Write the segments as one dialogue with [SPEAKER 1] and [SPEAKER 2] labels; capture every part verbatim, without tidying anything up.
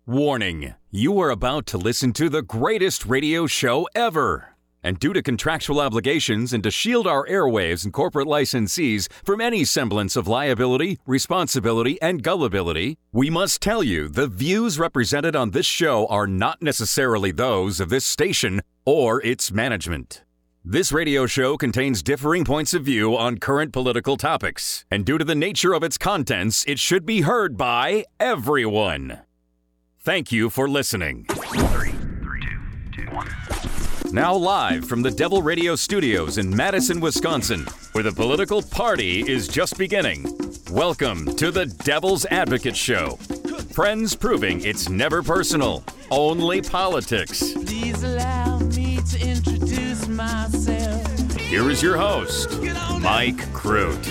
[SPEAKER 1] Warning, you are about to listen to the greatest radio show ever. And due to contractual obligations and to shield our airwaves and corporate licensees from any semblance of liability, responsibility, and gullibility, we must tell you the views represented on this show are not necessarily those of this station or its management. This radio show contains differing points of view on current political topics, and due to the nature of its contents, it should be heard by everyone. Thank you for listening.
[SPEAKER 2] Three, three, two, two, one.
[SPEAKER 1] Now live from the Devil Radio Studios in Madison, Wisconsin, where the political party is just beginning. Welcome to the Devil's Advocate Show. Friends proving it's never personal, only politics.
[SPEAKER 3] Please allow me to introduce myself.
[SPEAKER 1] Here is your host, Mike Crute.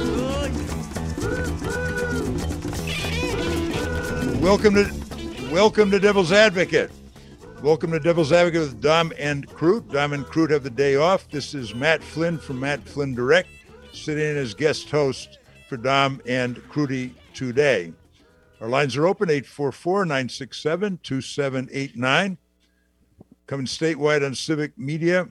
[SPEAKER 4] Welcome to welcome to Devil's Advocate. Welcome to Devil's Advocate with Dom and Crute. Dom and Crute have the day off. This is Matt Flynn from Matt Flynn Direct, sitting in as guest host for Dom and Crute today. Our lines are open, eight four four, nine six seven, two seven eight nine. Coming statewide on Civic Media.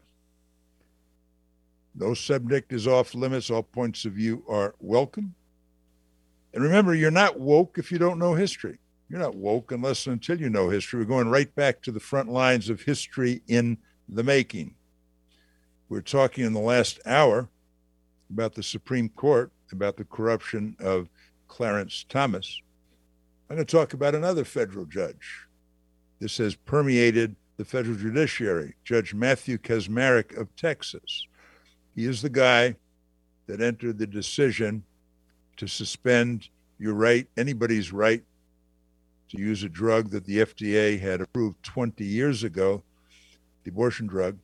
[SPEAKER 4] No subject is off limits. All points of view are welcome. And remember, you're not woke if you don't know history. You're not woke unless and until you know history. We're going right back to the front lines of history in the making. We're talking in the last hour about the Supreme Court, about the corruption of Clarence Thomas. I'm going to talk about another federal judge. This has permeated the federal judiciary, Judge Matthew Kacsmaryk of Texas. He is the guy that entered the decision to suspend your right, anybody's right, to use a drug that the F D A had approved twenty years ago, the abortion drug.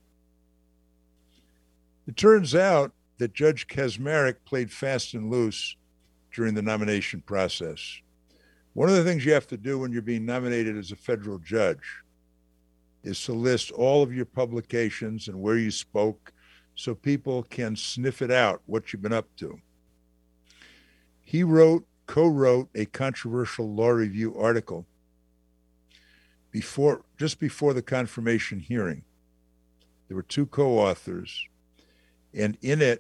[SPEAKER 4] It turns out that Judge Kacsmaryk played fast and loose during the nomination process. One of the things you have to do when you're being nominated as a federal judge is to list all of your publications and where you spoke so people can sniff it out, what you've been up to. He wrote co-wrote a controversial law review article before, just before the confirmation hearing. There were two co-authors, and in it,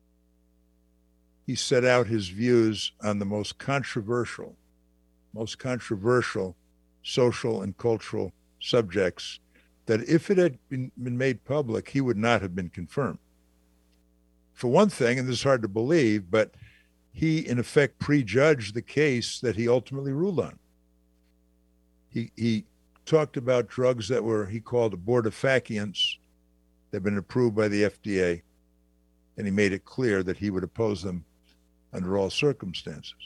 [SPEAKER 4] he set out his views on the most controversial, most controversial social and cultural subjects that if it had been, been made public, he would not have been confirmed. For one thing, and this is hard to believe, but he, in effect, prejudged the case that he ultimately ruled on. He he talked about drugs that were, he called abortifacients, that had been approved by the F D A, and he made it clear that he would oppose them under all circumstances.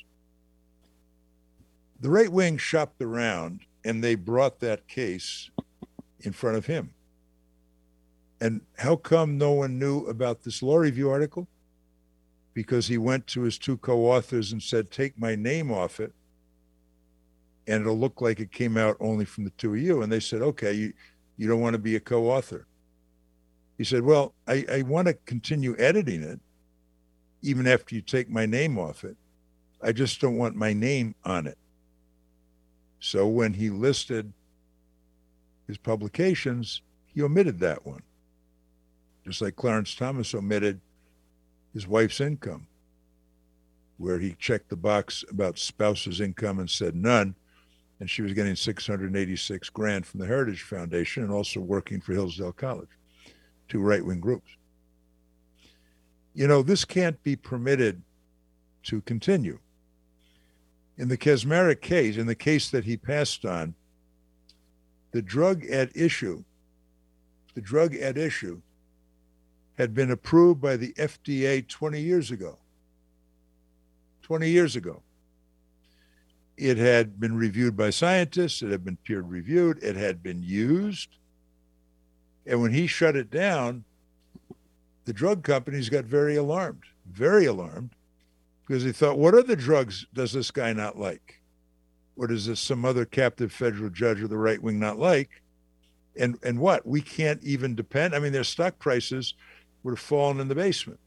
[SPEAKER 4] The right wing shopped around, and they brought that case in front of him. And how come no one knew about this law review article? Because he went to his two co-authors and said, take my name off it, and it'll look like it came out only from the two of you. And they said, okay, you, you don't want to be a co-author. He said, well, I, I want to continue editing it, even after you take my name off it. I just don't want my name on it. So when he listed his publications, he omitted that one. Just like Clarence Thomas omitted his wife's income, where he checked the box about spouse's income and said none, and she was getting six hundred eighty-six grand from the Heritage Foundation and also working for Hillsdale College, two right-wing groups. You know, this can't be permitted to continue. In the Kacsmaryk case, in the case that he passed on, the drug at issue, the drug at issue had been approved by the F D A twenty years ago. twenty years ago. It had been reviewed by scientists. It had been peer reviewed. It had been used. And when he shut it down, the drug companies got very alarmed, very alarmed, because they thought, what other drugs does this guy not like? Or does this some other captive federal judge of the right wing not like? And and what? We can't even depend. I mean, their stock prices would have fallen in the basement.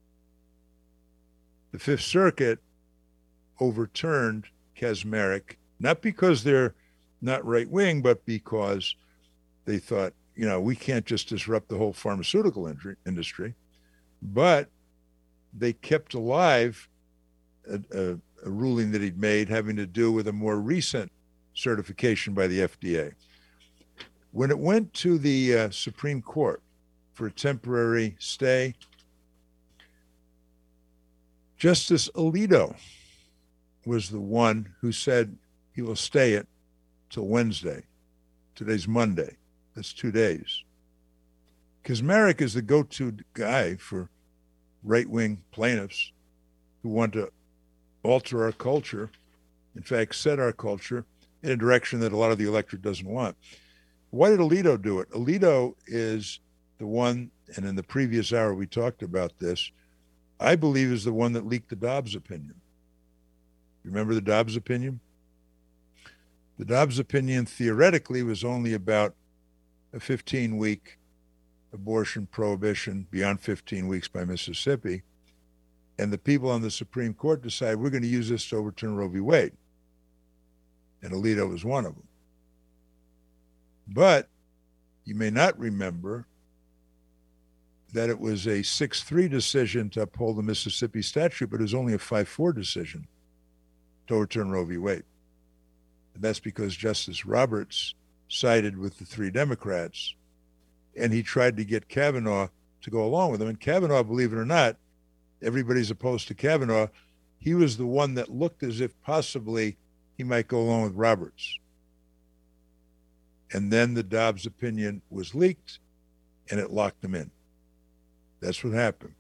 [SPEAKER 4] The Fifth Circuit overturned Kacsmaryk, not because they're not right wing, but because they thought, you know, we can't just disrupt the whole pharmaceutical industry. But they kept alive a, a, a ruling that he'd made having to do with a more recent certification by the F D A. When it went to the uh, Supreme Court for a temporary stay, Justice Alito was the one who said he will stay it till Wednesday. Today's Monday. That's two days. Kaczmarek is the go-to guy for right-wing plaintiffs who want to alter our culture, in fact, set our culture in a direction that a lot of the electorate doesn't want. Why did Alito do it? Alito is the one, and in the previous hour we talked about this, I believe is the one that leaked the Dobbs opinion. You remember the Dobbs opinion? The Dobbs opinion theoretically was only about a fifteen-week abortion prohibition beyond fifteen weeks by Mississippi. And the people on the Supreme Court decided we're going to use this to overturn Roe v. Wade. And Alito was one of them. But you may not remember that it was a six three decision to uphold the Mississippi statute, but it was only a five four decision to overturn Roe v. Wade. And that's because Justice Roberts sided with the three Democrats, and he tried to get Kavanaugh to go along with him. And Kavanaugh, believe it or not, everybody's opposed to Kavanaugh. He was the one that looked as if possibly he might go along with Roberts. And then the Dobbs opinion was leaked, and it locked him in. That's what happened.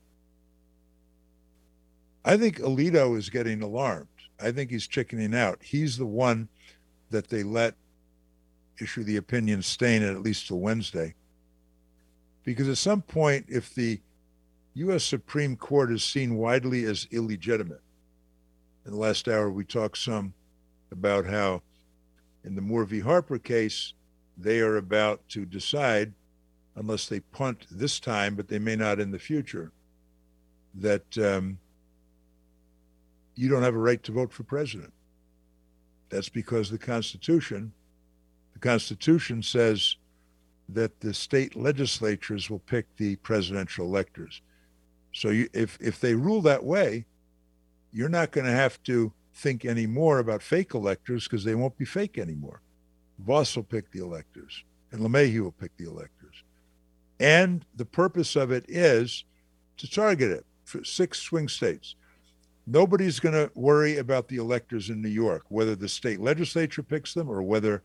[SPEAKER 4] I think Alito is getting alarmed. I think he's chickening out. He's the one that they let issue the opinion staying at least till Wednesday. Because at some point, if the U S Supreme Court is seen widely as illegitimate, in the last hour we talked some about how in the Moore v. Harper case, they are about to decide, unless they punt this time, but they may not in the future, that um, you don't have a right to vote for president. That's because the Constitution, the Constitution says that the state legislatures will pick the presidential electors. So you, if, if they rule that way, you're not going to have to think anymore about fake electors because they won't be fake anymore. Voss will pick the electors and LeMahieu will pick the electors. And the purpose of it is to target it for six swing states. Nobody's going to worry about the electors in New York, whether the state legislature picks them or whether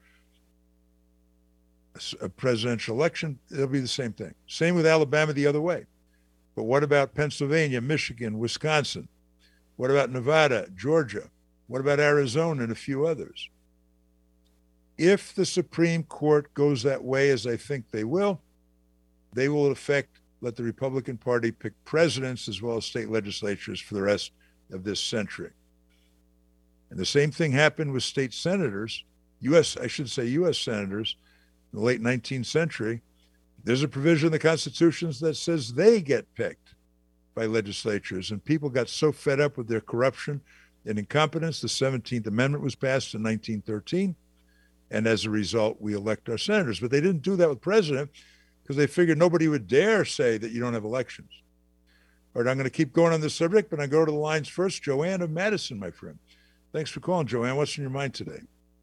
[SPEAKER 4] a presidential election, it'll be the same thing. Same with Alabama the other way. But what about Pennsylvania, Michigan, Wisconsin? What about Nevada, Georgia? What about Arizona and a few others? If the Supreme Court goes that way, as I think they will, they will in effect let the Republican Party pick presidents as well as state legislatures for the rest of this century. And the same thing happened with state senators, U S, I should say U S senators in the late nineteenth century. There's a provision in the constitutions that says they get picked by legislatures, and people got so fed up with their corruption and incompetence, the seventeenth Amendment was passed in nineteen thirteen, and as a result, we elect our senators. But they didn't do that with president because they figured nobody would dare say that you don't have elections. All right, I'm going to keep going on this subject, but I go to the lines first. Joanne of Madison, my friend. Thanks for calling, Joanne. What's in your mind today?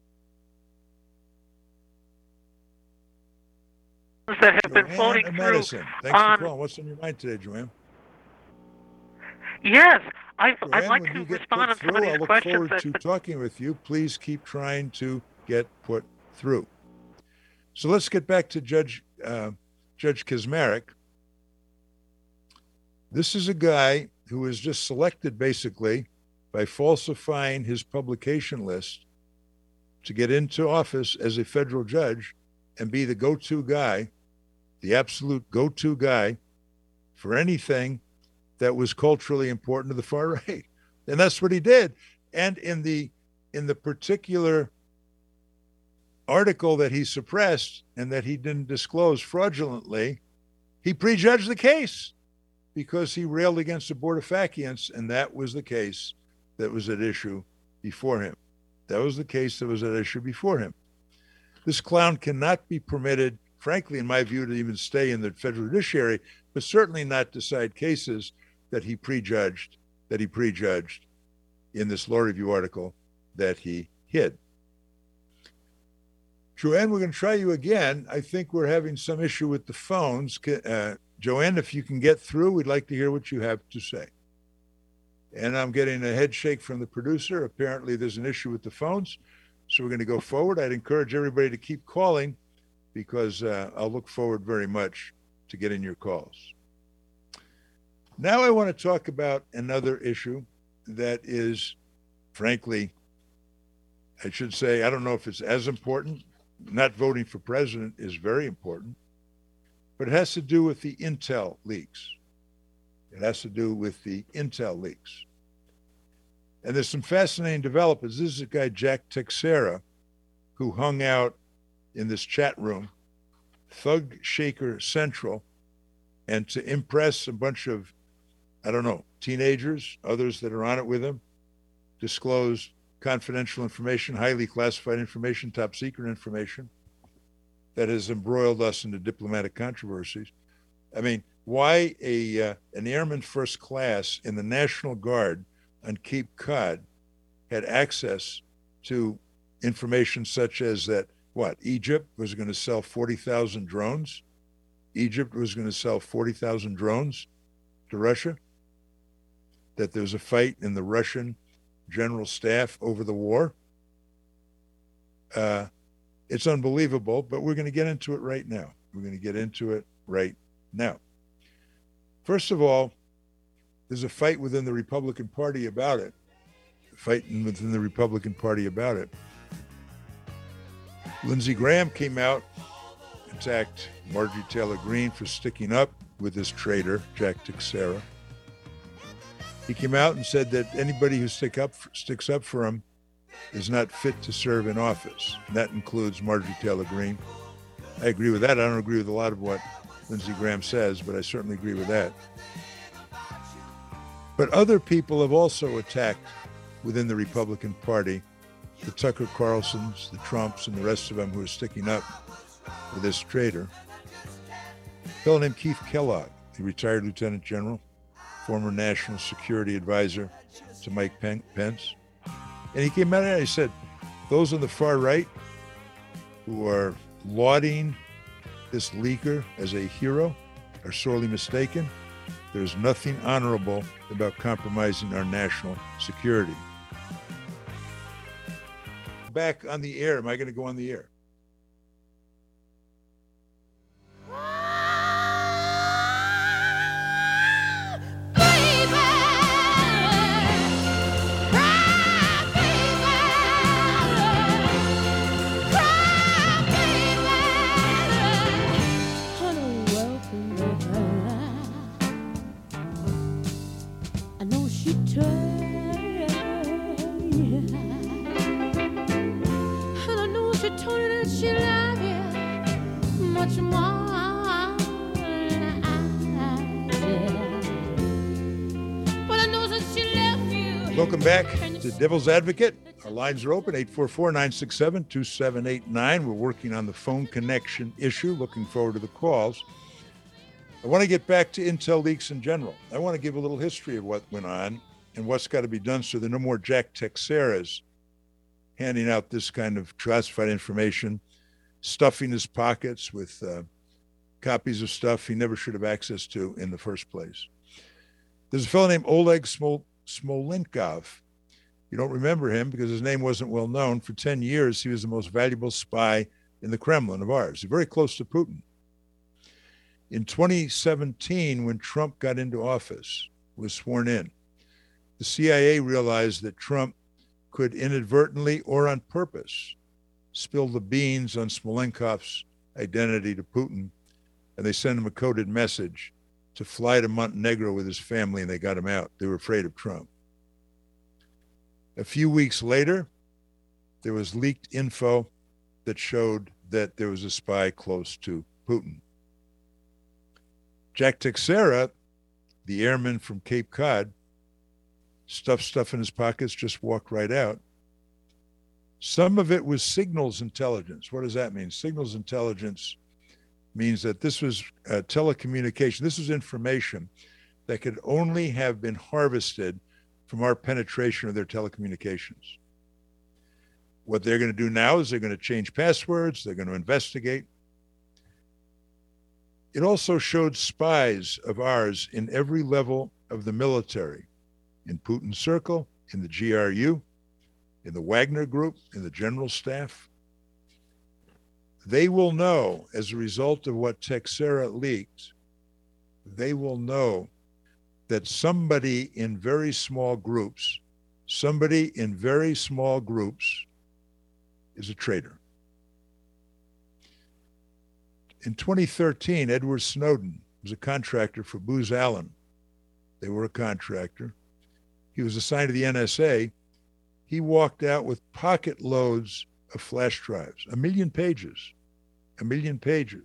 [SPEAKER 5] That have
[SPEAKER 4] Joanne
[SPEAKER 5] been floating
[SPEAKER 4] of
[SPEAKER 5] through.
[SPEAKER 4] Madison. Thanks
[SPEAKER 5] on,
[SPEAKER 4] for calling. What's on your mind today, Joanne?
[SPEAKER 5] Yes, I,
[SPEAKER 4] Joanne,
[SPEAKER 5] I'd like
[SPEAKER 4] when
[SPEAKER 5] to
[SPEAKER 4] you get
[SPEAKER 5] respond
[SPEAKER 4] put
[SPEAKER 5] to some
[SPEAKER 4] through,
[SPEAKER 5] of these
[SPEAKER 4] I look
[SPEAKER 5] questions.
[SPEAKER 4] forward
[SPEAKER 5] That,
[SPEAKER 4] to talking with you. Please keep trying to get put through. So let's get back to Judge uh, Judge Kaczmarek. This is a guy who was just selected basically by falsifying his publication list to get into office as a federal judge and be the go-to guy, the absolute go-to guy for anything that was culturally important to the far right. And that's what he did. And in the in the particular article that he suppressed and that he didn't disclose fraudulently, he prejudged the case because he railed against abortifacients, and that was the case that was at issue before him. That was the case that was at issue before him. This clown cannot be permitted, frankly, in my view, to even stay in the federal judiciary, but certainly not decide cases that he prejudged, that he prejudged in this law review article that he hid. Joanne, we're going to try you again. I think we're having some issue with the phones. Uh, Joanne, if you can get through, we'd like to hear what you have to say. And I'm getting a head shake from the producer. Apparently there's an issue with the phones. So we're going to go forward. I'd encourage everybody to keep calling because uh, I'll look forward very much to getting your calls. Now I want to talk about another issue that is, frankly, I should say, I don't know if it's as important. Not voting for president is very important, but it has to do with the Intel leaks. It has to do with the Intel leaks. And there's some fascinating developments. This is a guy, Jack Teixeira, who hung out in this chat room, Thug Shaker Central, and to impress a bunch of, I don't know, teenagers, others that are on it with him, disclosed confidential information, highly classified information, top secret information that has embroiled us into diplomatic controversies. I mean, why a uh, an airman first class in the National Guard on Cape Cod had access to information such as that, what, Egypt was going to sell forty thousand drones? Egypt was going to sell forty thousand drones to Russia? That there's a fight in the Russian general staff over the war? Uh, it's unbelievable, but we're going to get into it right now. We're going to get into it right now. First of all, there's a fight within the Republican Party about it. Fighting within the Republican Party about it. Lindsey Graham came out, attacked Marjorie Taylor Greene for sticking up with this traitor, Jack Teixeira. He came out and said that anybody who stick up, sticks up for him is not fit to serve in office. And that includes Marjorie Taylor Greene. I agree with that. I don't agree with a lot of what Lindsey Graham says, but I certainly agree with that. But other people have also attacked within the Republican Party, the Tucker Carlsons, the Trumps, and the rest of them who are sticking up with this traitor. A fellow named Keith Kellogg, the retired lieutenant general, former national security advisor to Mike Pence. And he came out and he said, those on the far right who are lauding this leaker as a hero are sorely mistaken. There's nothing honorable about compromising our national security. Back on the air. Am I going to go on the air? Welcome back to Devil's Advocate. Our lines are open, eight four four, nine six seven, two seven eight nine. We're working on the phone connection issue. Looking forward to the calls. I want to get back to Intel leaks in general. I want to give a little history of what went on and what's got to be done so there are no more Jack Teixeiras handing out this kind of classified information, stuffing his pockets with uh, copies of stuff he never should have access to in the first place. There's a fellow named Oleg Smol- Smolenkov. You don't remember him because his name wasn't well known. For ten years, he was the most valuable spy in the Kremlin of ours. He's very close to Putin. In twenty seventeen, when Trump got into office, was sworn in, the C I A realized that Trump could inadvertently or on purpose spill the beans on Smolenkov's identity to Putin, and they sent him a coded message to fly to Montenegro with his family, and they got him out. They were afraid of Trump. A few weeks later, there was leaked info that showed that there was a spy close to Putin. Jack Teixeira, the airman from Cape Cod, stuffed stuff in his pockets, just walked right out. Some of it was signals intelligence. What does that mean? Signals intelligence means that this was uh, telecommunication. This was information that could only have been harvested from our penetration of their telecommunications. What they're going to do now is they're going to change passwords. They're going to investigate. It also showed spies of ours in every level of the military, in Putin's circle, in the G R U, in the Wagner Group, in the General Staff. They will know, as a result of what Texera leaked, they will know that somebody in very small groups, somebody in very small groups is a traitor. In twenty thirteen, Edward Snowden was a contractor for Booz Allen. They were a contractor. He was assigned to the N S A. He walked out with pocket loads of flash drives, a million pages, a million pages,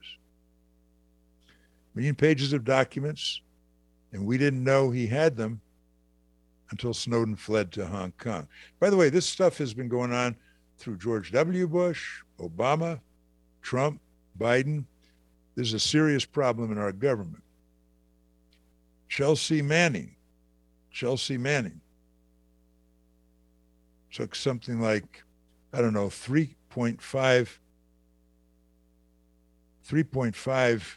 [SPEAKER 4] a million pages of documents, and we didn't know he had them until Snowden fled to Hong Kong. By the way, this stuff has been going on through George W. Bush, Obama, Trump, Biden. There's a serious problem in our government. Chelsea Manning, Chelsea Manning took something like, I don't know, three point five, three point five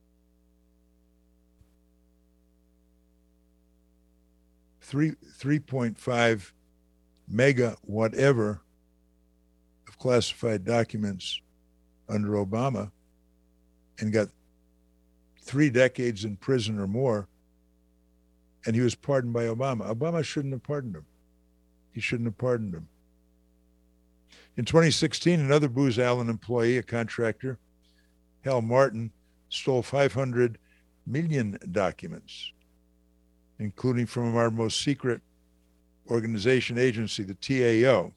[SPEAKER 4] three, three point five mega whatever of classified documents under Obama and got three decades in prison or more, and he was pardoned by Obama. Obama shouldn't have pardoned him. He shouldn't have pardoned him. In twenty sixteen, another Booz Allen employee, a contractor, Hal Martin, stole five hundred million documents, including from our most secret organization agency, the T A O.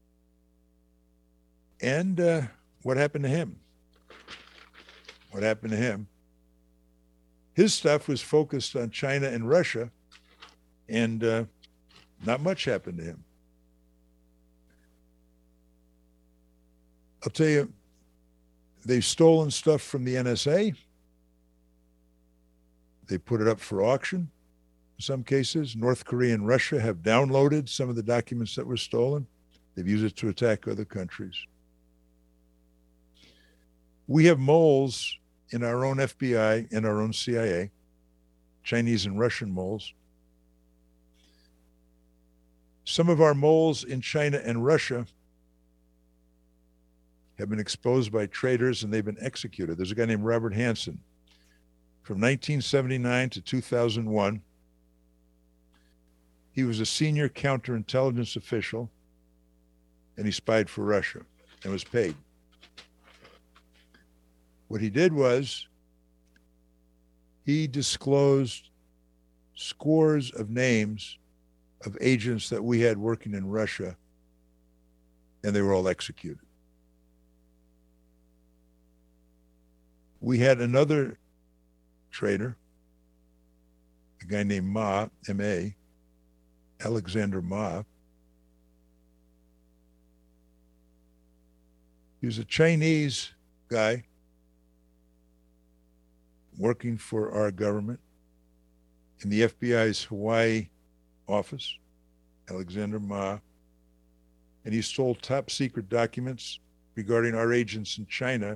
[SPEAKER 4] And uh, what happened to him? What happened to him? His stuff was focused on China and Russia, and uh, not much happened to him. I'll tell you, they've stolen stuff from the N S A. They put it up for auction. In some cases, North Korea and Russia have downloaded some of the documents that were stolen. They've used it to attack other countries. We have moles in our own F B I and our own C I A, Chinese and Russian moles. Some of our moles in China and Russia have been exposed by traitors and they've been executed. There's a guy named Robert Hansen. From nineteen seventy-nine to two thousand one, he was a senior counterintelligence official and he spied for Russia and was paid. What he did was he disclosed scores of names of agents that we had working in Russia, and they were all executed. We had another traitor, a guy named Ma, M A, Alexander Ma. He was a Chinese guy working for our government in the F B I's Hawaii office, Alexander Ma, and he stole top secret documents regarding our agents in China.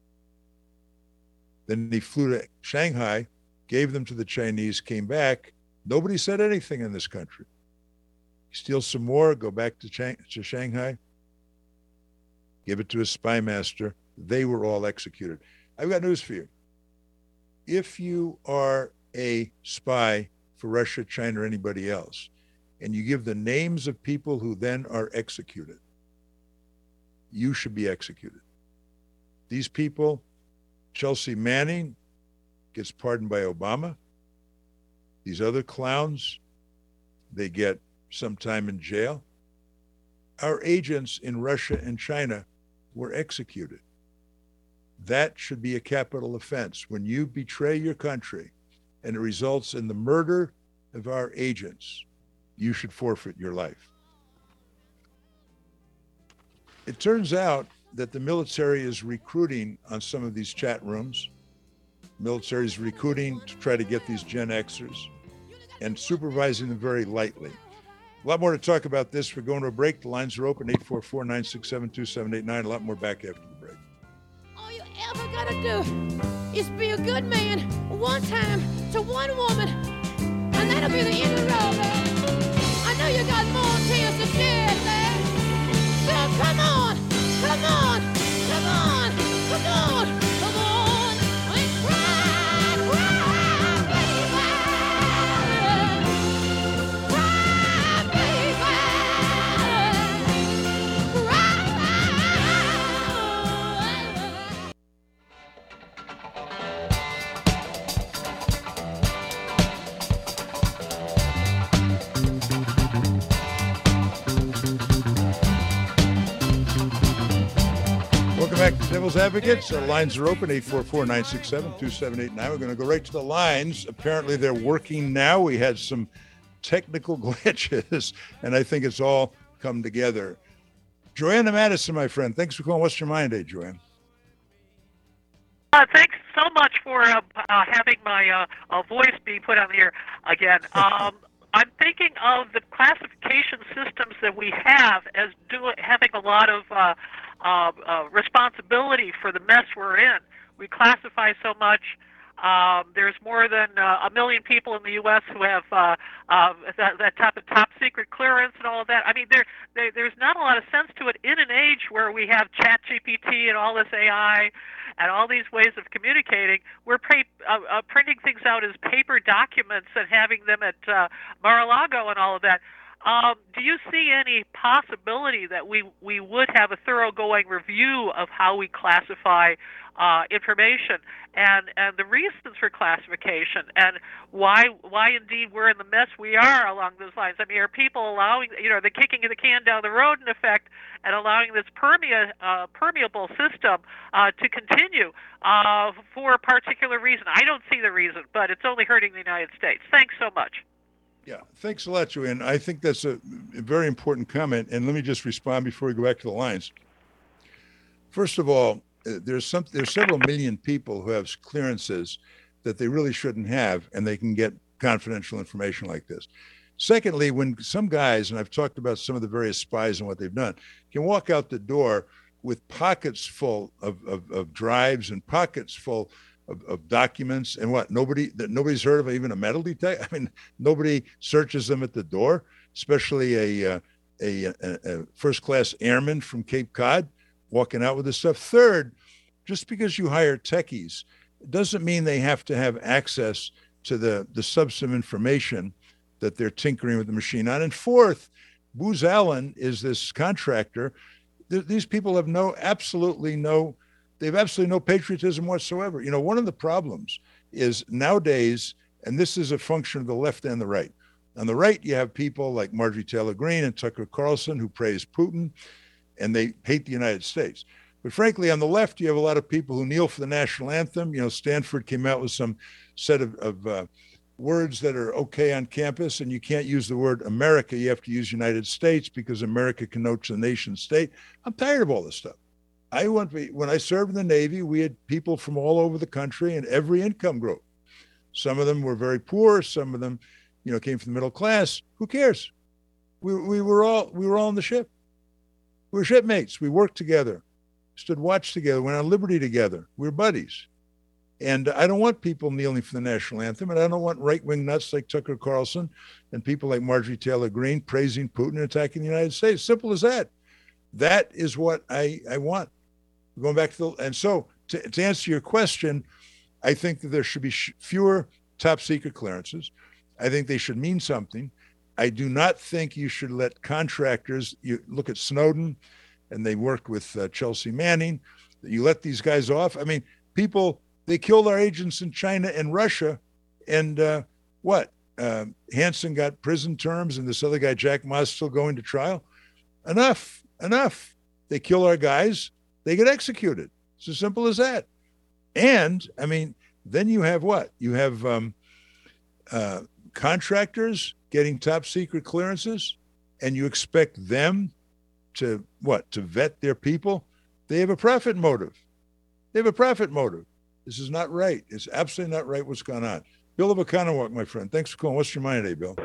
[SPEAKER 4] Then he flew to Shanghai, gave them to the Chinese, came back. Nobody said anything in this country. Steal some more, go back to, Chang- to Shanghai, give it to a spy master. They were all executed. I've got news for you. If you are a spy for Russia, China, or anybody else, and you give the names of people who then are executed, you should be executed. These people, Chelsea Manning gets pardoned by Obama. These other clowns, they get some time in jail. Our agents in Russia and China were executed. That should be a capital offense. When you betray your country and it results in the murder of our agents, you should forfeit your life. it turns out that the military is recruiting on some of these chat rooms. Military is recruiting to try to get these Gen Xers and supervising them very lightly. A lot more to talk about this. We're going to a break. The lines are open, eight four four, nine six seven, two seven eight nine. A lot more back after the break.
[SPEAKER 6] All you ever gotta do is be a good man one time to one woman, and that'll be the end of the road, man. I know you got more tears to shed, man. So come on, come on, come on, come on, come on, and cry, cry, baby. Cry, baby. Cry.
[SPEAKER 4] Welcome back to Devil's Advocates. Our lines are open, eight four four, nine six seven, two seven eight nine. We're going to go right to the lines. Apparently they're working now. We had some technical glitches, and I think it's all come together. Joanna Madison, my friend, thanks for calling. What's your mind, eh, Joanne?
[SPEAKER 5] Uh, thanks so much for uh, uh, having my uh, uh, voice be put on the air again. Um, I'm thinking of the classification systems that we have as do, having a lot of uh, uh, uh, responsibility for the mess we're in. We classify so much. Um, there's more than uh, a million people in the U S who have uh, uh, that, that type of top secret clearance and all of that. I mean, there, there there's not a lot of sense to it in an age where we have Chat G P T and all this A I and all these ways of communicating. We're pay, uh, uh, printing things out as paper documents and having them at uh, Mar-a-Lago and all of that. Um, do you see any possibility that we, we would have a thoroughgoing review of how we classify uh, information and, and the reasons for classification and why why indeed we're in the mess we are along those lines? I mean, are people allowing, you know, they're kicking the can down the road in effect and allowing this permea, uh, permeable system uh, to continue uh, for a particular reason? I don't see the reason, but it's only hurting the United States. Thanks so much.
[SPEAKER 4] Yeah, thanks a lot, Joanne. I think that's a, a very important comment. And let me just respond before we go back to the lines. First of all, uh, there's some there's several million people who have clearances that they really shouldn't have, and they can get confidential information like this. Secondly, when some guys, and I've talked about some of the various spies and what they've done, can walk out the door with pockets full of, of, of drives and pockets full Of, of documents and what nobody that nobody's heard of, even a metal detector. I mean, nobody searches them at the door, especially a uh, a, a, a first-class airman from Cape Cod walking out with this stuff. Third, just because you hire techies doesn't mean they have to have access to the the substantive information that they're tinkering with the machine on. And fourth, Booz Allen is this contractor. Th- these people have no, absolutely no. They have absolutely no patriotism whatsoever. You know, one of the problems is nowadays, and this is a function of the left and the right. On the right, you have people like Marjorie Taylor Greene and Tucker Carlson who praise Putin, and they hate the United States. But frankly, on the left, you have a lot of people who kneel for the national anthem. You know, Stanford came out with some set of, of uh, words that are okay on campus, and you can't use the word America. You have to use United States because America connotes a nation state. I'm tired of all this stuff. I went, when I served in the Navy, we had people from all over the country and every income group. Some of them were very poor. Some of them, you know, came from the middle class. Who cares? We we were all we were all on the ship. We were shipmates. We worked together, stood watch together, went on liberty together. We were buddies. And I don't want people kneeling for the national anthem, and I don't want right-wing nuts like Tucker Carlson and people like Marjorie Taylor Greene praising Putin and attacking the United States. Simple as that. That is what I, I want. Going back to the, and so to, to answer your question, I think that there should be sh- fewer top secret clearances. I think they should mean something. I do not think you should let contractors, you look at Snowden, and they worked with uh, Chelsea Manning, you let these guys off. I mean, people, they killed our agents in China and Russia, and uh, what? Uh, Hansen got prison terms, and this other guy, Jack Ma, is still going to trial. Enough, enough. They kill our guys. They get executed. It's as simple as that. And, I mean, then you have what? You have um, uh, contractors getting top secret clearances, and you expect them to what? To vet their people? They have a profit motive. They have a profit motive. This is not right. It's absolutely not right what's gone on. Bill of Oconomowoc, my friend. Thanks for calling. What's your mind today, Bill?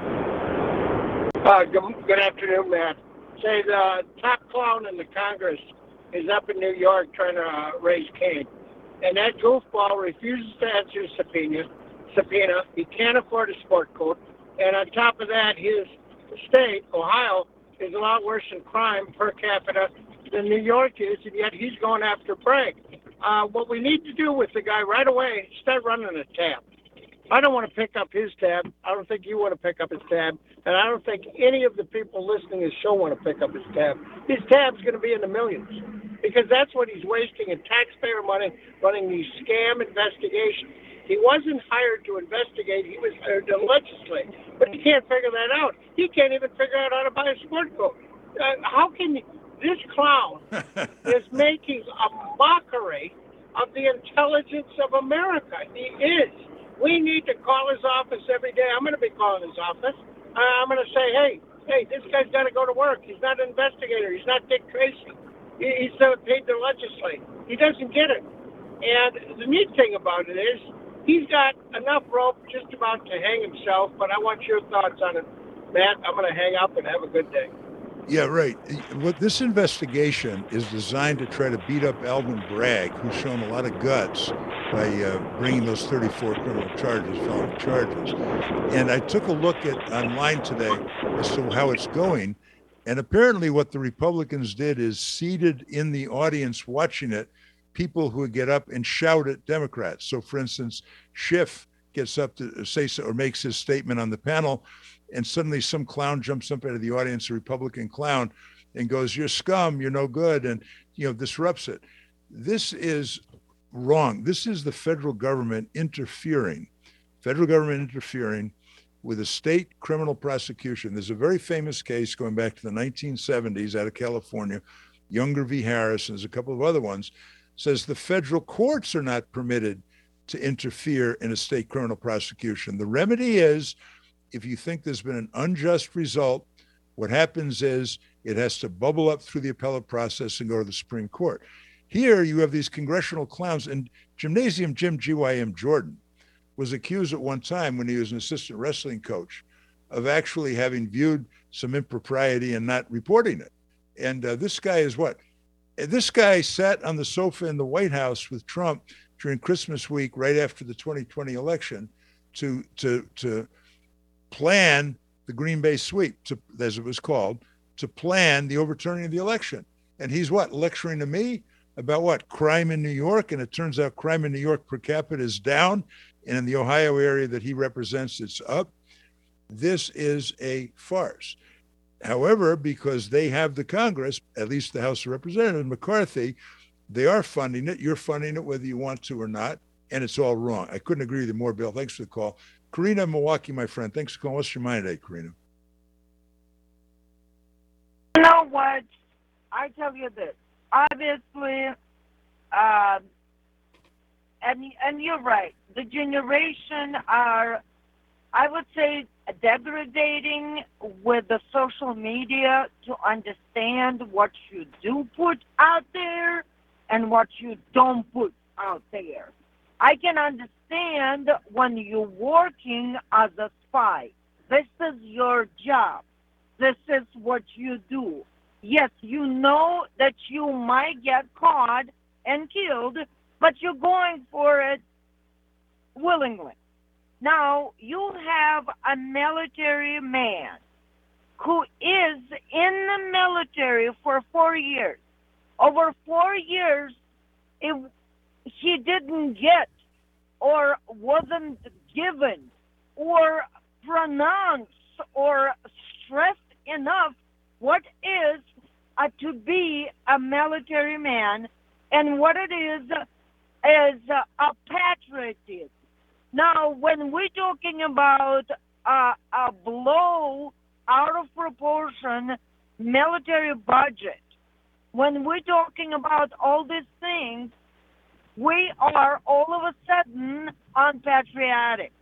[SPEAKER 7] Uh, good, good afternoon, Matt. Say the top clown in the Congress is up in New York trying to uh, raise Cain. And that goofball refuses to answer subpoena. subpoena. He can't afford a sport coat. And on top of that, his state, Ohio, is a lot worse in crime per capita than New York is, and yet he's going after Bragg. Uh, what we need to do with the guy right away, start running a tab. I don't want to pick up his tab. I don't think you want to pick up his tab. And I don't think any of the people listening to this show want to pick up his tab. His tab's going to be in the millions because that's what he's wasting in taxpayer money running these scam investigations. He wasn't hired to investigate. He was hired to legislate. But he can't figure that out. He can't even figure out how to buy a sport coat. Uh, how can this clown is making a mockery of the intelligence of America? He is. We need to call his office every day. I'm going to be calling his office. Uh, I'm going to say, hey, hey, this guy's got to go to work. He's not an investigator. He's not Dick Tracy. He, he's uh, paid to legislate. He doesn't get it. And the neat thing about it is he's got enough rope just about to hang himself, but I want your thoughts on it. Matt, I'm going to hang up and have a good day.
[SPEAKER 4] Yeah, right. What this investigation is designed to try to beat up Alvin Bragg, who's shown a lot of guts by uh, bringing those thirty-four criminal charges, felony charges. And I took a look at online today as to how it's going. And apparently what the Republicans did is seated in the audience watching it people who would get up and shout at Democrats. So, for instance, Schiff gets up to say so, or makes his statement on the panel, and suddenly some clown jumps up out of the audience, a Republican clown, and goes, "You're scum, you're no good," and you know disrupts it. This is wrong. This is the federal government interfering, federal government interfering with a state criminal prosecution. There's a very famous case going back to the nineteen seventies out of California, Younger v. Harris, and there's a couple of other ones, says the federal courts are not permitted to interfere in a state criminal prosecution. The remedy is, if you think there's been an unjust result, what happens is it has to bubble up through the appellate process and go to the Supreme Court. Here you have these congressional clowns, and Gymnasium Jim G Y M Jordan was accused at one time when he was an assistant wrestling coach of actually having viewed some impropriety and not reporting it. And uh, this guy is what? This guy sat on the sofa in the White House with Trump during Christmas week, right after the twenty twenty election, to to to plan the Green Bay sweep, to, as it was called, to plan the overturning of the election. And he's what, lecturing to me about what, crime in New York? And it turns out crime in New York per capita is down, and in the Ohio area that he represents, it's up. This is a farce. However, because they have the Congress, at least the House of Representatives, McCarthy, they are funding it. You're funding it whether you want to or not, and it's all wrong. I couldn't agree with you more, Bill. Thanks for the call. Karina, Milwaukee, my friend. Thanks for calling. What's your mind today, Karina?
[SPEAKER 8] You know what? I tell you this. Obviously, uh, and and you're right. The generation are, I would say, degrading with the social media to understand what you do put out there and what you don't put out there. I can understand when you're working as a spy. This is your job. This is what you do. Yes, you know that you might get caught and killed, but you're going for it willingly. Now, you have a military man who is in the military for four years. Over four years, it, he didn't get or wasn't given or pronounced or stressed enough what is uh, to be a military man and what it is is uh, a patriotism. Now, when we're talking about uh, a blow out of proportion military budget, when we're talking about all these things, we are all of a sudden unpatriotic.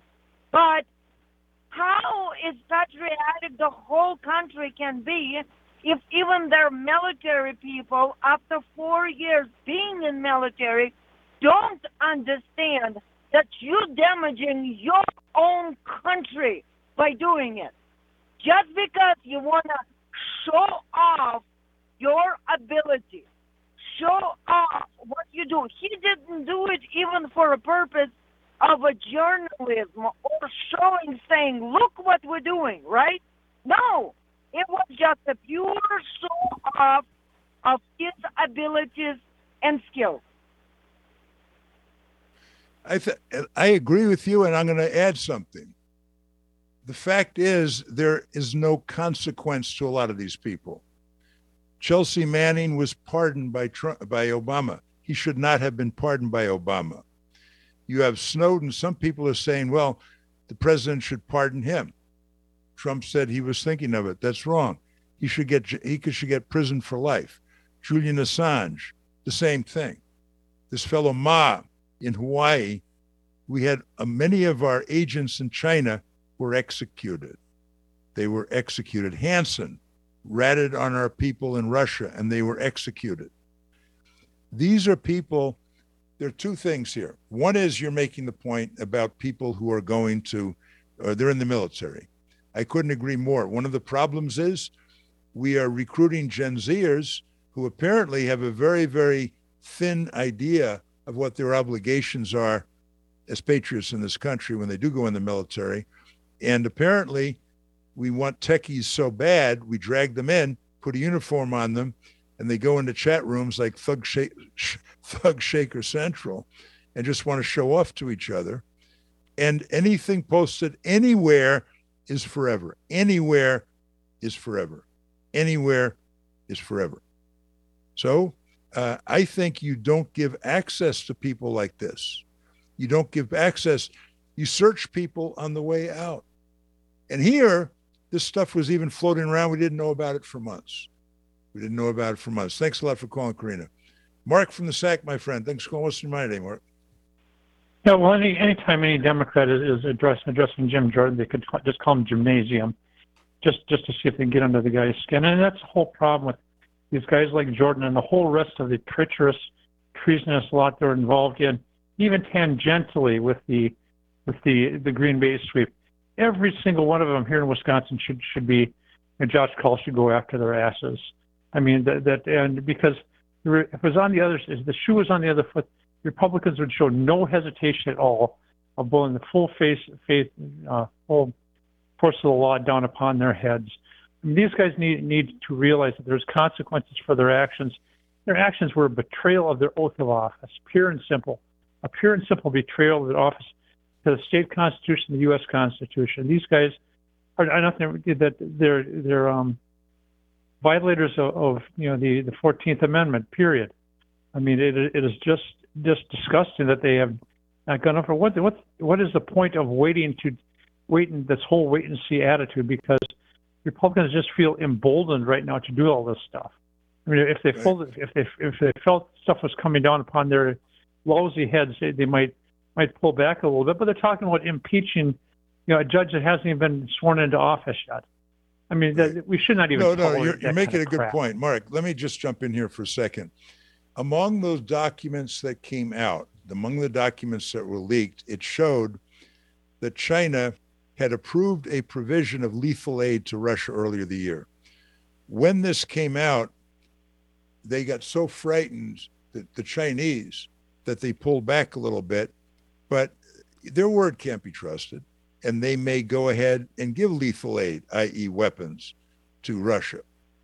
[SPEAKER 8] But how is patriotic the whole country can be if even their military people, after four years being in military, don't understand that you're damaging your own country by doing it. Just because you want to show off your ability, show off what you do. He didn't do it even for a purpose of a journalism or showing, saying, look what we're doing, right? No, it was just a pure show off of his abilities and skills.
[SPEAKER 4] I th- I agree with you, and I'm going to add something. The fact is, there is no consequence to a lot of these people. Chelsea Manning was pardoned by Trump, by Obama. He should not have been pardoned by Obama. You have Snowden. Some people are saying, well, the president should pardon him. Trump said he was thinking of it. That's wrong. He should get he should get prison for life. Julian Assange, the same thing. This fellow Ma in Hawaii, we had uh, many of our agents in China were executed. They were executed. Hansen ratted on our people in Russia, and they were executed. These are people, there are two things here. One is you're making the point about people who are going to, or they're in the military. I couldn't agree more. One of the problems is we are recruiting Gen Zers who apparently have a very, very thin idea of what their obligations are as patriots in this country when they do go in the military. And apparently we want techies so bad, we drag them in, put a uniform on them, and they go into chat rooms like Thug, Sh- Thug Shaker Central and just want to show off to each other. And anything posted anywhere is forever. Anywhere is forever. Anywhere is forever. So uh, I think you don't give access to people like this. You don't give access. You search people on the way out. And here, this stuff was even floating around. We didn't know about it for months. We didn't know about it for months. Thanks a lot for calling, Karina. Mark from the S A C, my friend. Thanks for calling. What's your mind today, Mark?
[SPEAKER 9] Yeah, well, any anytime any Democrat is, is address, addressing Jim Jordan, they could call, just call him Gymnasium, just just to see if they can get under the guy's skin. And that's the whole problem with these guys like Jordan and the whole rest of the treacherous, treasonous lot they're involved in, even tangentially with the with the the Green Bay sweep. Every single one of them here in Wisconsin should should be, and Josh Call should go after their asses. I mean that that and because if it was on the other, if the shoe was on the other foot, Republicans would show no hesitation at all of blowing the full face, face uh, full force of the law down upon their heads. I mean, these guys need need to realize that there's consequences for their actions. Their actions were a betrayal of their oath of office, pure and simple, a pure and simple betrayal of their office to the state constitution, the U S Constitution. These guys are, are nothing that they're they're um, violators of, of you know the the fourteenth Amendment. Period. I mean, it it is just just disgusting that they have not gone over. What what what is the point of waiting to waiting this whole wait and see attitude? Because Republicans just feel emboldened right now to do all this stuff. I mean, if they
[SPEAKER 4] right.
[SPEAKER 9] felt if they if they felt stuff was coming down upon their lousy heads, they, they might might pull back a little bit. But they're talking about impeaching, you know, a judge that hasn't even been sworn into office yet. I mean, right. that, we should not even.
[SPEAKER 4] No, no, you're, you're making a good
[SPEAKER 9] crap.
[SPEAKER 4] point, Mark. Let me just jump in here for a second. Among those documents that came out, among the documents that were leaked, it showed that China had approved a provision of lethal aid to Russia earlier the year. When this came out, they got so frightened, that the Chinese, that they pulled back a little bit, but their word can't be trusted, and they may go ahead and give lethal aid, that is weapons, to Russia.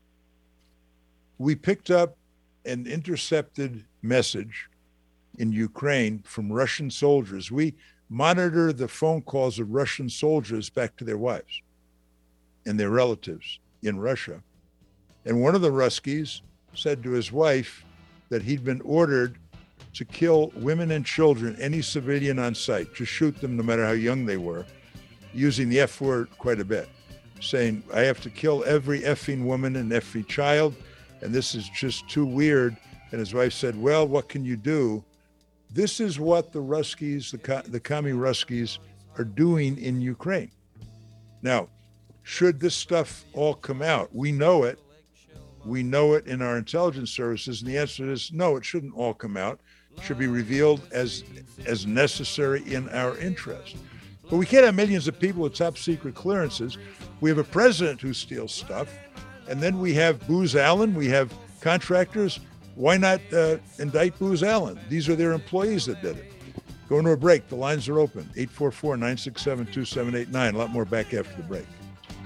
[SPEAKER 4] We picked up an intercepted message in Ukraine from Russian soldiers. We monitor the phone calls of Russian soldiers back to their wives and their relatives in Russia. And one of the Ruskies said to his wife that he'd been ordered to kill women and children, any civilian on sight, to shoot them no matter how young they were, using the F word quite a bit, saying, I have to kill every effing woman and every child, and this is just too weird. And his wife said, well, what can you do? This is what the Ruskies, the, the commie Ruskies, are doing in Ukraine. Now, should this stuff all come out? We know it. we know it in our intelligence services? And the answer is no, it shouldn't all come out. It should be revealed as as necessary in our interest. But we can't have millions of people with top secret clearances. We have a president who steals stuff. And then we have Booz Allen. We have contractors. Why not uh, indict Booz Allen? These are their employees that did it. Going to a break. The lines are open. eight four four, nine six seven, two seven eight nine. A lot more back after the break.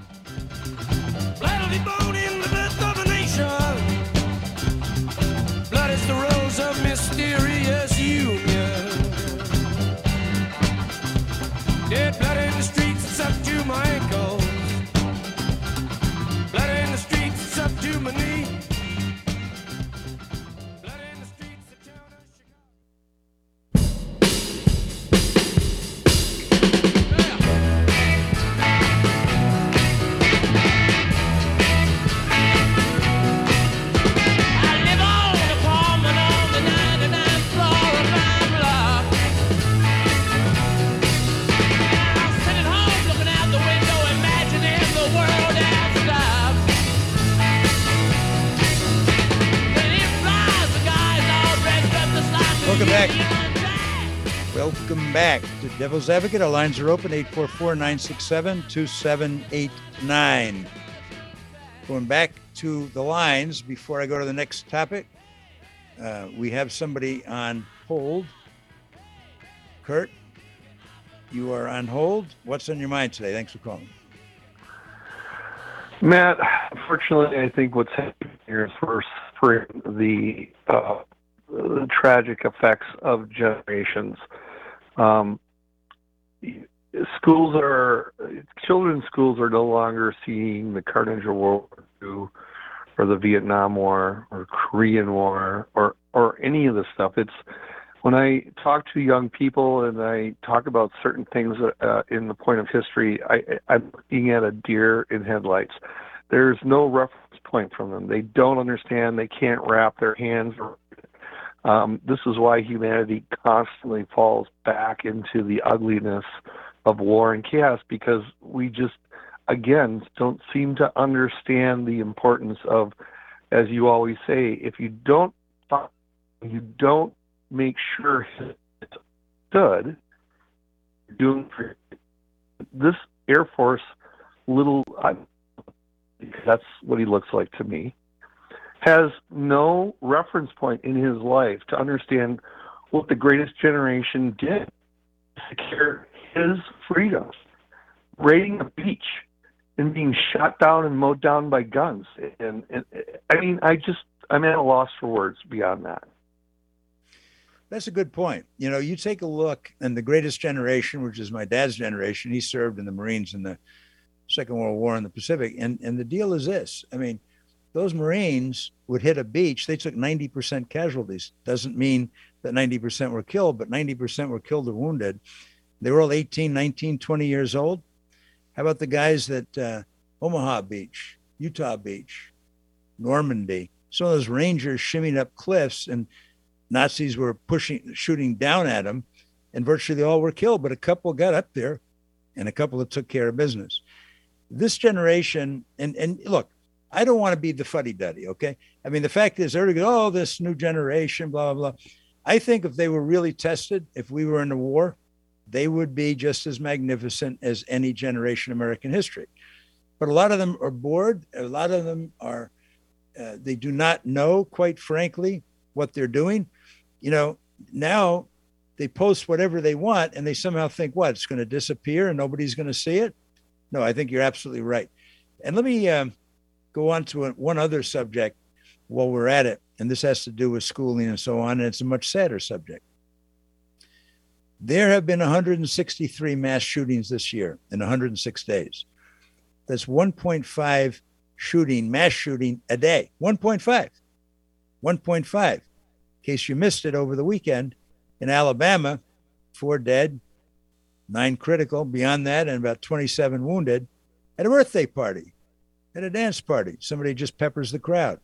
[SPEAKER 10] Blood is born in the birth of a nation. Blood is the rose of mysterious union. Dead blood in the streets, it's up to my ankles. Blood in the streets, it's up to my knee. Blood in the streets, the town of
[SPEAKER 3] I live on an apartment on the ninety-ninth floor of my block. I'm sitting home looking out the window, imagining the world has stopped. When it flies, the guys all dressed up just like the
[SPEAKER 11] Welcome back.
[SPEAKER 3] Union Jack.
[SPEAKER 11] Welcome back to Devil's Advocate. Our lines are open, eight four four, nine six seven, two seven eight nine. Going back to the lines before I go to the next topic, uh, we have somebody on hold. Kurt, you are on hold. What's on your mind today? Thanks for calling.
[SPEAKER 12] Matt, unfortunately, I think what's happening here is we're suffering the, uh, the tragic effects of generations. Um, schools are, children's schools are no longer seeing the carnage of World War Two or the Vietnam War or Korean War or, or any of this stuff. It's when I talk to young people and I talk about certain things uh, in the point of history, I, I'm looking at a deer in headlights. There's no reference point from them. They don't understand. They can't wrap their hands around it. Um, this is why humanity constantly falls back into the ugliness of war and chaos, because we just, again, don't seem to understand the importance of, as you always say, if you don't, you don't make sure it's good, you're doing for this Air Force little, uh, that's what he looks like to me, has no reference point in his life to understand what the greatest generation did to secure his freedom. Raiding a beach and being shot down and mowed down by guns. And, and I mean, I just, I'm at a loss for words beyond that.
[SPEAKER 11] That's a good point. You know, you take a look, and the greatest generation, which is my dad's generation, he served in the Marines in the Second World War in the Pacific. And, and the deal is this. I mean, those Marines would hit a beach. They took ninety percent casualties. Doesn't mean that ninety percent were killed, but ninety percent were killed or wounded. They were all eighteen, nineteen, twenty years old. How about the guys that uh, Omaha Beach, Utah Beach, Normandy, some of those Rangers shimmying up cliffs, and Nazis were pushing, shooting down at them, and virtually all were killed, but a couple got up there and a couple that took care of business. This generation, and, and look, I don't want to be the fuddy-duddy, okay? I mean, the fact is, everybody goes, oh, this new generation, blah, blah, blah. I think if they were really tested, if we were in a war, they would be just as magnificent as any generation in American history. But a lot of them are bored. A lot of them are, uh, they do not know, quite frankly, what they're doing. You know, now they post whatever they want and they somehow think, what, it's going to disappear and nobody's going to see it? No, I think you're absolutely right. And let me um, go on to a, one other subject while we're at it. And this has to do with schooling and so on. And it's a much sadder subject. There have been one hundred sixty-three mass shootings this year in one hundred six days. That's one point five shooting, mass shooting a day. one point five. one point five. In case you missed it over the weekend, in Alabama, four dead, nine critical, beyond that, and about twenty-seven wounded at a birthday party, at a dance party. Somebody just peppers the crowd.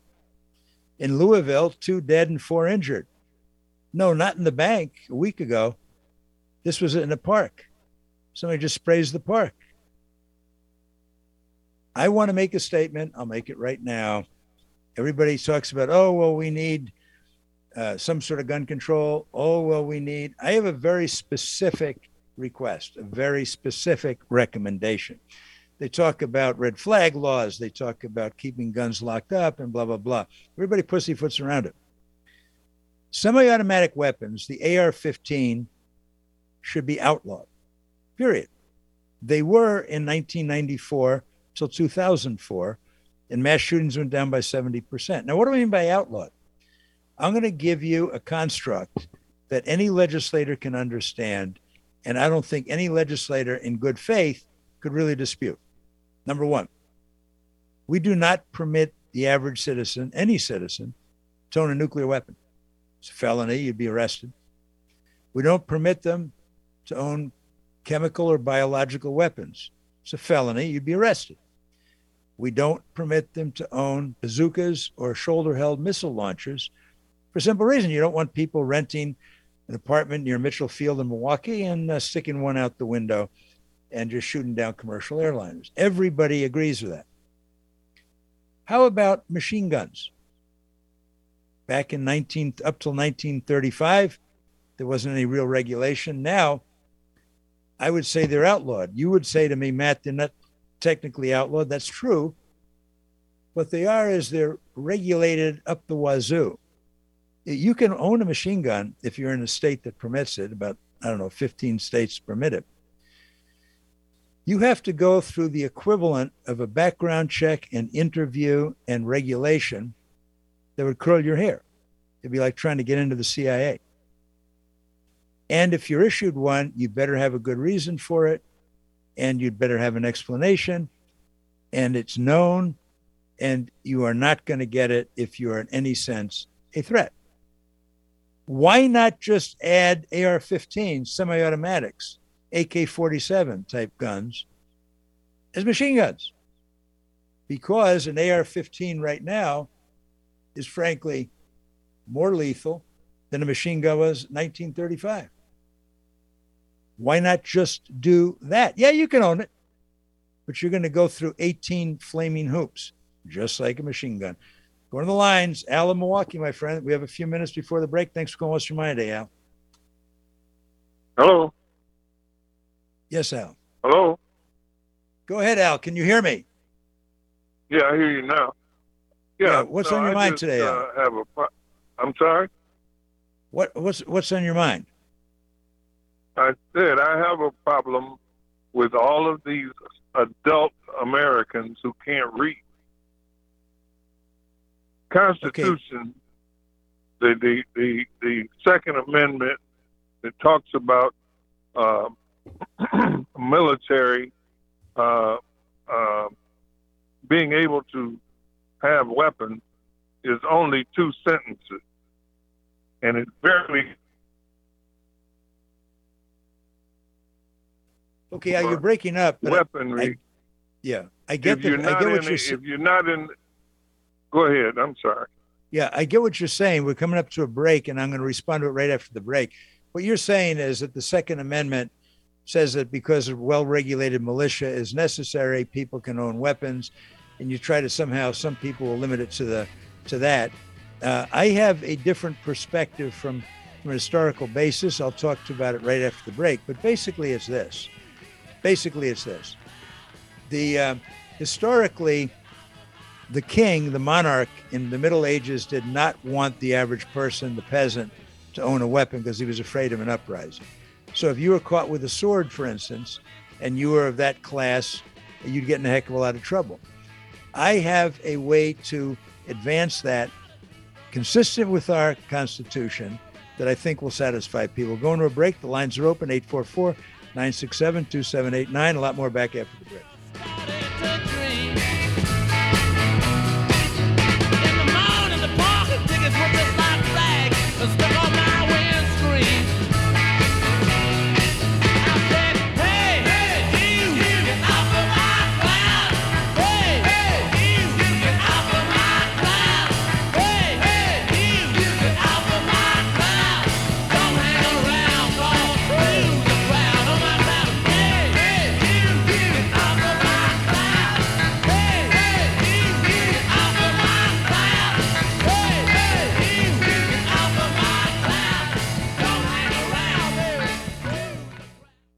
[SPEAKER 11] In Louisville, two dead and four injured. No, not in the bank a week ago. This was in a park. Somebody just sprays the park. I want to make a statement. I'll make it right now. Everybody talks about, oh, well, we need uh, some sort of gun control. Oh, well, we need. I have a very specific request, a very specific recommendation. They talk about red flag laws. They talk about keeping guns locked up and blah, blah, blah. Everybody pussyfoots around it. Semi-automatic weapons, the A R fifteen, should be outlawed, period. They were in nineteen ninety-four till two thousand four, and mass shootings went down by seventy percent. Now, what do I mean by outlawed? I'm going to give you a construct that any legislator can understand, and I don't think any legislator in good faith could really dispute. Number one, we do not permit the average citizen, any citizen, to own a nuclear weapon. It's a felony, you'd be arrested. We don't permit them to own chemical or biological weapons. It's a felony, you'd be arrested. We don't permit them to own bazookas or shoulder-held missile launchers for a simple reason. You don't want people renting an apartment near Mitchell Field in Milwaukee and uh, sticking one out the window and just shooting down commercial airliners. Everybody agrees with that. How about machine guns? Back in nineteen up till nineteen thirty-five, there wasn't any real regulation. Now, I would say they're outlawed. You would say to me, Matt, they're not technically outlawed. That's true. What they are is they're regulated up the wazoo. You can own a machine gun if you're in a state that permits it. About, I don't know, fifteen states permit it. You have to go through the equivalent of a background check and interview and regulation that would curl your hair. It'd be like trying to get into the C I A. And if you're issued one, you better have a good reason for it, and you'd better have an explanation, and it's known, and you are not going to get it if you are in any sense a threat. Why not just add A R fifteen, semi-automatics, A K forty-seven type guns as machine guns? Because an A R fifteen right now is frankly more lethal than a machine gun was in nineteen thirty-five. Why not just do that? Yeah, you can own it, but you're going to go through eighteen flaming hoops, just like a machine gun. Going to the lines, Al in Milwaukee, my friend. We have a few minutes before the break. Thanks for calling. What's your mind today, Al?
[SPEAKER 13] Hello.
[SPEAKER 11] Yes, Al.
[SPEAKER 13] Hello.
[SPEAKER 11] Go ahead, Al. Can you hear me?
[SPEAKER 13] Yeah, I hear you now. Yeah.
[SPEAKER 11] Yeah, what's
[SPEAKER 13] no,
[SPEAKER 11] on your
[SPEAKER 13] I
[SPEAKER 11] mind
[SPEAKER 13] just,
[SPEAKER 11] today, Al?
[SPEAKER 13] Uh, have a. pro- I'm sorry.
[SPEAKER 11] What what's what's on your mind?
[SPEAKER 13] I said I have a problem with all of these adult Americans who can't read. Constitution, the, the the the Second Amendment that talks about uh, military uh, uh, being able to have weapons is only two sentences, and it's very.
[SPEAKER 11] Okay, Al, you're breaking up. But
[SPEAKER 13] weaponry.
[SPEAKER 11] I, I, yeah, I get
[SPEAKER 13] if
[SPEAKER 11] the,
[SPEAKER 13] you're
[SPEAKER 11] I
[SPEAKER 13] not
[SPEAKER 11] get what
[SPEAKER 13] in,
[SPEAKER 11] you're
[SPEAKER 13] if
[SPEAKER 11] saying.
[SPEAKER 13] you're not in, go ahead. I'm sorry.
[SPEAKER 11] Yeah, I get what you're saying. We're coming up to a break, and I'm going to respond to it right after the break. What you're saying is that the Second Amendment says that because a well-regulated militia is necessary, people can own weapons, and you try to somehow, some people will limit it to the to that. Uh, I have a different perspective from, from a historical basis. I'll talk to you about it right after the break. But basically, it's this. Basically, it's this. The uh, historically, the king, the monarch in the Middle Ages did not want the average person, the peasant, to own a weapon because he was afraid of an uprising. So if you were caught with a sword, for instance, and you were of that class, you'd get in a heck of a lot of trouble. I have a way to advance that consistent with our Constitution that I think will satisfy people. Going to a break. The lines are open, eight four four, nine six seven, two seven eight nine. A lot more back after the break.